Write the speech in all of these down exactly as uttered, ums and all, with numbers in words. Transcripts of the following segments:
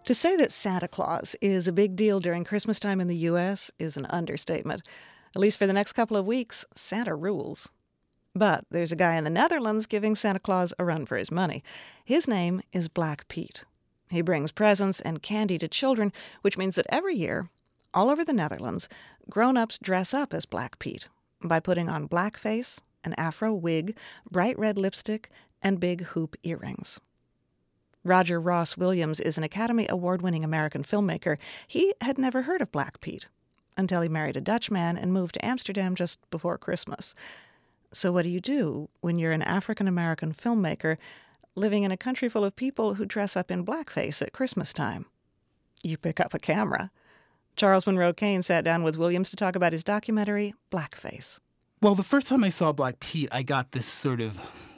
To say that Santa Claus is a big deal during Christmas time in the U S is an understatement. At least for the next couple of weeks, Santa rules. But there's a guy in the Netherlands giving Santa Claus a run for his money. His name is Black Pete. He brings presents and candy to children, which means that every year, all over the Netherlands, grown-ups dress up as Black Pete by putting on blackface, an afro wig, bright red lipstick, and big hoop earrings. Roger Ross Williams is an Academy Award-winning American filmmaker. He had never heard of Black Pete until he married a Dutch man and moved to Amsterdam just before Christmas. So what do you do when you're an African-American filmmaker living in a country full of people who dress up in blackface at Christmas time? You pick up a camera. Charles Monroe Kane sat down with Williams to talk about his documentary, Blackface. Well, the first time I saw Black Pete, I got this sort of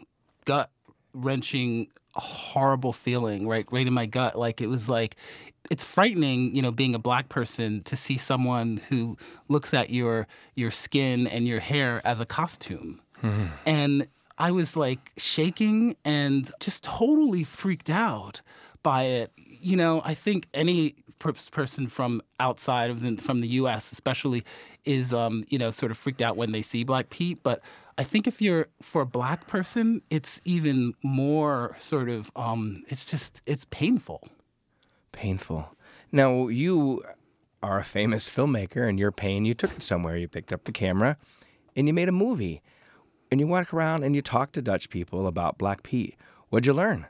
gut-wrenching, horrible feeling right right in my gut. Like, it was like, it's frightening, you know, being a black person, to see someone who looks at your your skin and your hair as a costume. Mm-hmm. And I was like shaking and just totally freaked out by it. You know, I think any per- person from outside of the, from the U S especially is, um, you know, sort of freaked out when they see Black Pete. But I think if you're, for a black person, it's even more sort of, um, it's just, it's painful. Painful. Now, you are a famous filmmaker, and your pain, you took it somewhere. You picked up the camera, and you made a movie. And you walk around and you talk to Dutch people about Black Pete. What'd you learn?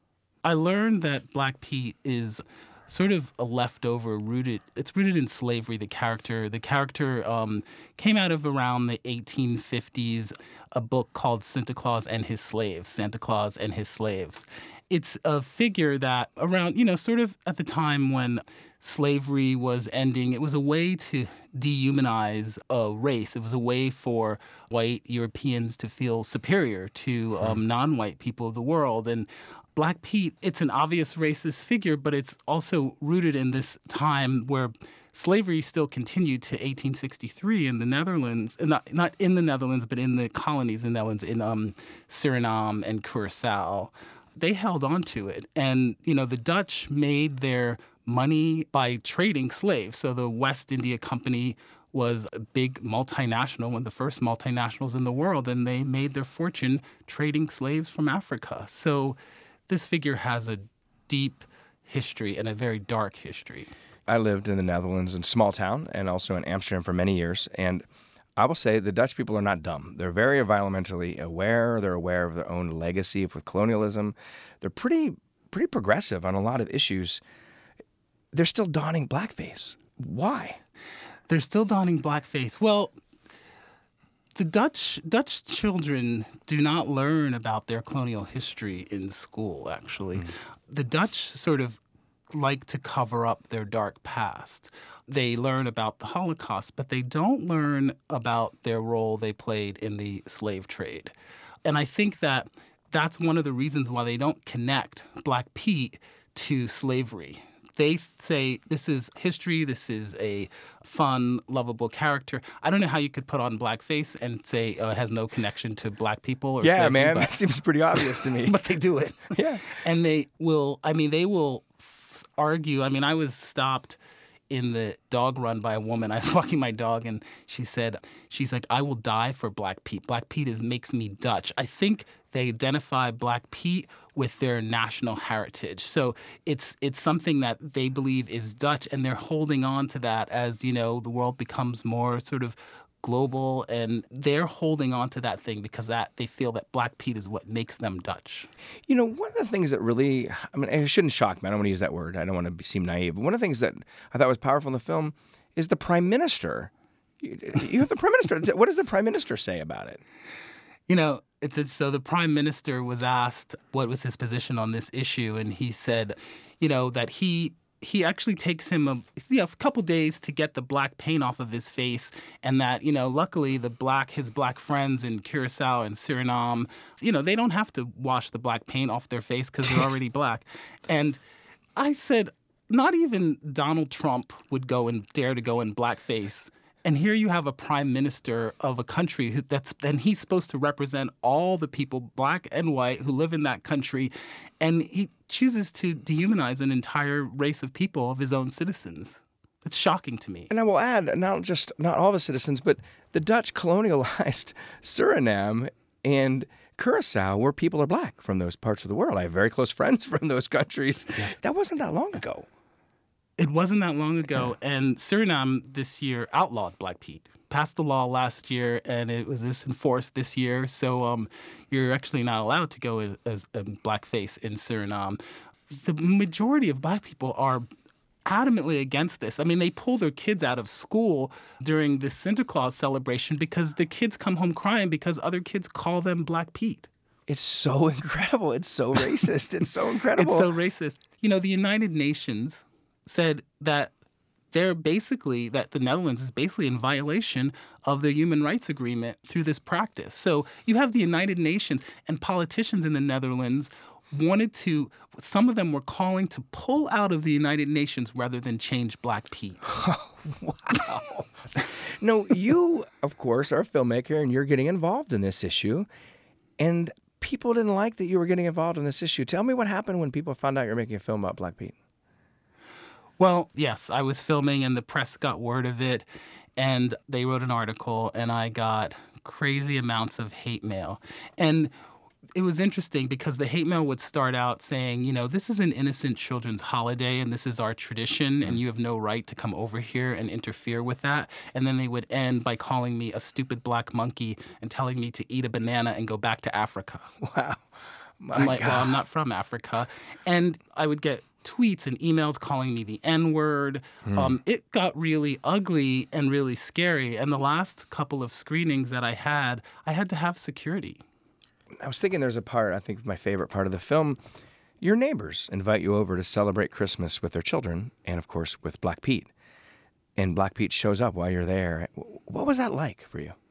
I learned that Black Pete is sort of a leftover rooted, it's rooted in slavery, the character. The character um, came out of around the eighteen fifties, a book called Santa Claus and His Slaves, Santa Claus and His Slaves. It's a figure that around, you know, sort of at the time when slavery was ending, it was a way to dehumanize a race. It was a way for white Europeans to feel superior to um, non-white people of the world. And Black Pete, it's an obvious racist figure, but it's also rooted in this time where slavery still continued to eighteen sixty-three in the Netherlands, not not in the Netherlands, but in the colonies in the Netherlands, in um, Suriname and Curacao. They held on to it. And, you know, the Dutch made their money by trading slaves. So the West India Company was a big multinational, one of the first multinationals in the world, and they made their fortune trading slaves from Africa. So this figure has a deep history and a very dark history. I lived in the Netherlands in a small town and also in Amsterdam for many years, and I will say the Dutch people are not dumb. They're very environmentally aware. They're aware of their own legacy with colonialism. They're pretty pretty progressive on a lot of issues. They're still donning blackface. Why? They're still donning blackface. Well, the Dutch Dutch children do not learn about their colonial history in school, actually. Mm. The Dutch sort of like to cover up their dark past. They learn about the Holocaust, but they don't learn about their role they played in the slave trade. And I think that that's one of the reasons why they don't connect Black Pete to slavery. They say this is history, this is a fun, lovable character. I don't know how you could put on blackface and say uh, it has no connection to black people or yeah, slavery. man, but, that seems pretty obvious to me. But they do it. Yeah. And they will, I mean, they will f- argue. I mean, I was stopped in the dog run by a woman. I was walking my dog, and she said, she's like, I will die for Black Pete. Black Pete is makes me Dutch. I think they identify Black Pete with their national heritage. So it's it's something that they believe is Dutch, and they're holding on to that as, you know, the world becomes more sort of global, and they're holding on to that thing because that they feel that Black Pete is what makes them Dutch. You know, one of the things that really, I mean, it shouldn't shock me. I don't want to use that word. I don't want to be, seem naive. But one of the things that I thought was powerful in the film is the Prime Minister. You, you have the Prime Minister. What does the Prime Minister say about it? You know, it's, it's so the Prime Minister was asked what was his position on this issue, and he said, you know, that he he actually takes him a, you know, a couple days to get the black paint off of his face, and that, you know, luckily the black his black friends in Curacao and Suriname, you know, they don't have to wash the black paint off their face because they're already black. And I said, not even Donald Trump would go and dare to go in blackface. And here you have a prime minister of a country who that's and he's supposed to represent all the people, black and white, who live in that country. And he chooses to dehumanize an entire race of people, of his own citizens. It's shocking to me. And I will add, not just not all the citizens, but the Dutch colonialized Suriname and Curacao, where people are black from those parts of the world. I have very close friends from those countries. Yeah. That wasn't that long ago. It wasn't that long ago, and Suriname this year outlawed Black Pete. Passed the law last year, and it was this enforced this year. So um, you're actually not allowed to go as, as a blackface in Suriname. The majority of black people are adamantly against this. I mean, they pull their kids out of school during the Santa Claus celebration because the kids come home crying because other kids call them Black Pete. It's so incredible. It's so racist. It's so incredible. It's so racist. You know, the United Nations said that they're basically, that the Netherlands is basically in violation of the human rights agreement through this practice. So you have the United Nations, and politicians in the Netherlands wanted to, some of them were calling to pull out of the United Nations rather than change Black Pete. Wow. No, you, of course, are a filmmaker, and you're getting involved in this issue. And people didn't like that you were getting involved in this issue. Tell me what happened when people found out you're making a film about Black Pete. Well, yes, I was filming and the press got word of it, and they wrote an article, and I got crazy amounts of hate mail. And it was interesting because the hate mail would start out saying, you know, this is an innocent children's holiday and this is our tradition and you have no right to come over here and interfere with that. And then they would end by calling me a stupid black monkey and telling me to eat a banana and go back to Africa. Wow. My I'm like, God. well, I'm not from Africa. And I would get tweets and emails calling me the N-word. Mm. Um, it got really ugly and really scary. And the last couple of screenings that I had, I had to have security. I was thinking there's a part, I think my favorite part of the film, your neighbors invite you over to celebrate Christmas with their children and, of course, with Black Pete. And Black Pete shows up while you're there. What was that like for you?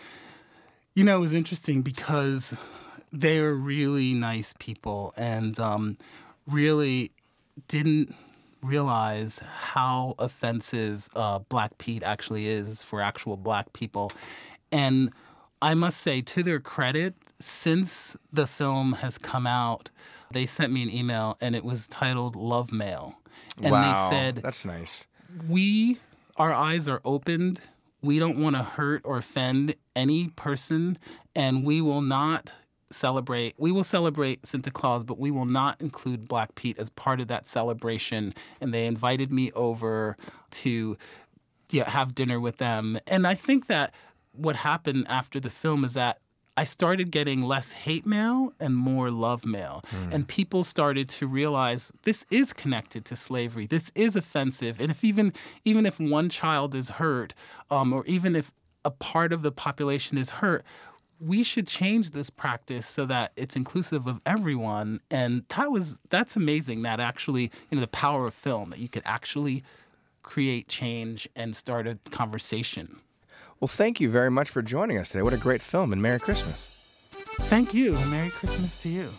You know, it was interesting because they were really nice people and um, really didn't realize how offensive uh, Black Pete actually is for actual black people. And I must say, to their credit, since the film has come out, they sent me an email, and it was titled Love Mail. And wow, they said, that's nice. We, our eyes are opened. We don't want to hurt or offend any person, and we will not celebrate. We will celebrate Santa Claus, but we will not include Black Pete as part of that celebration. And they invited me over to yeah, have dinner with them. And I think that what happened after the film is that I started getting less hate mail and more love mail. Mm. And people started to realize this is connected to slavery. This is offensive. And if even even if one child is hurt, um, or even if a part of the population is hurt, we should change this practice so that it's inclusive of everyone. And that was that's amazing that actually, you know, the power of film, that you could actually create change and start a conversation. Well, thank you very much for joining us today. What a great film, and Merry Christmas. Thank you, and Merry Christmas to you.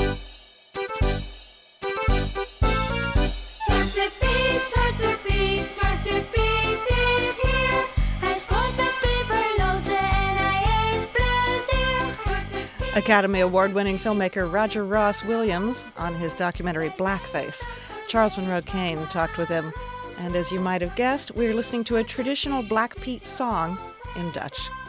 Zwarte Piet, Zwarte Piet, Zwarte Piet is hier. Hij strooit met pepernoten en hij heeft plezier. Zwarte Piet. Academy Award-winning filmmaker Roger Ross Williams on his documentary Blackface. Charles Monroe Kane talked with him. And as you might have guessed, we're listening to a traditional Black Pete song in Dutch.